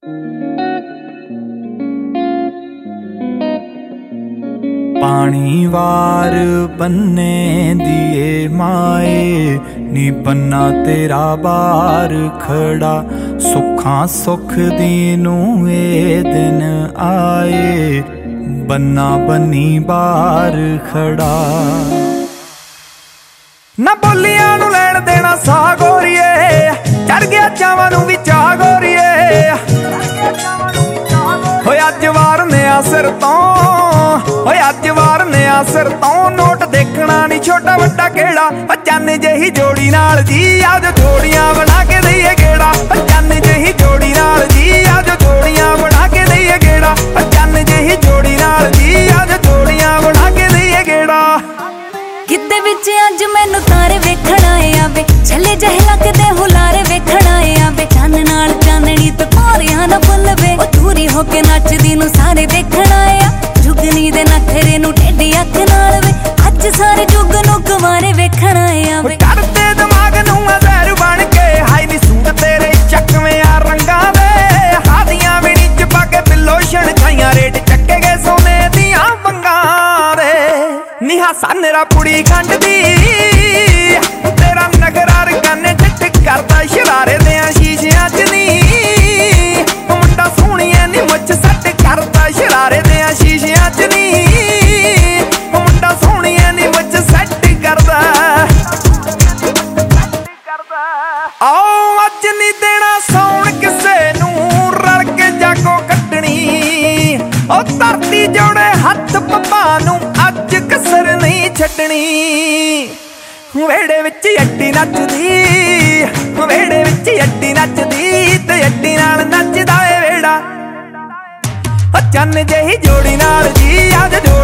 पानी वार बन्ने दिए माए नी बन्ना तेरा बार खड़ा सुखां सुख दीनू ए दिन आए बन्ना बन्नी बार खड़ा। ना बोलियां नू लैण देना सा गोरीए चढ़ गया चावां नू वी चा गोरीए होए अज वारने आ सिर तों होए अज वारने आ सिर तों नोट देखना नी छोटा वड्डा केड़ा चन्न जही जोड़ी नाल जी आज जोड़ियां बना के दईए गेड़ा चन्न जही जोड़ी नाल जी आज जोड़ियां बना के दईए गेड़ा चन्न जही जोड़ी नाल जी आज जोड़ियां बना के दईए गेड़ा। किते विच अज मैनू तारे वेखण आए आ वे छले जह लगदे हुलारे वेखण आए आ वे चन्न नाल चांदनी ते तारियां ना फुल वे ओ दूरी हो के नचदी नू सारे देखण आए आ जुगनी दे नखरे नू टेढ़ी अख नाल वे अज सारे जुग नू गवारे वेखण आए आ वे करदे दिमाग नू अज़ैर बन के हाय नी सूट तेरे चकवे आ रंगां दे हादियां भी नी च पा के बिल्लो छणकाइयां रेट चक्के गए सोने दियां वंगां दे निहा सानेरा पुड़ी खंड दी तेरा नगरार कन्ने चिट करदा शरारे दियां शीशियां च नी मुंडा सोहणिया नी मुछ सट करदा शरारे दियां शीशियां च नी मुंडा सोहणिया नी मुछ सट करदा आओ अज नी देना सौण किसे नू रल के जागो कटनी ओ धरती जोड़े हथ पप्पा नू अज कसर नहीं छड्डनी वेड़े विच अड्डी नचदी वेड़े विच अड्डी नचदी ते अड्डी नाल नचदा ए वेड़ा चन्न जही जोड़ी नाल जी अज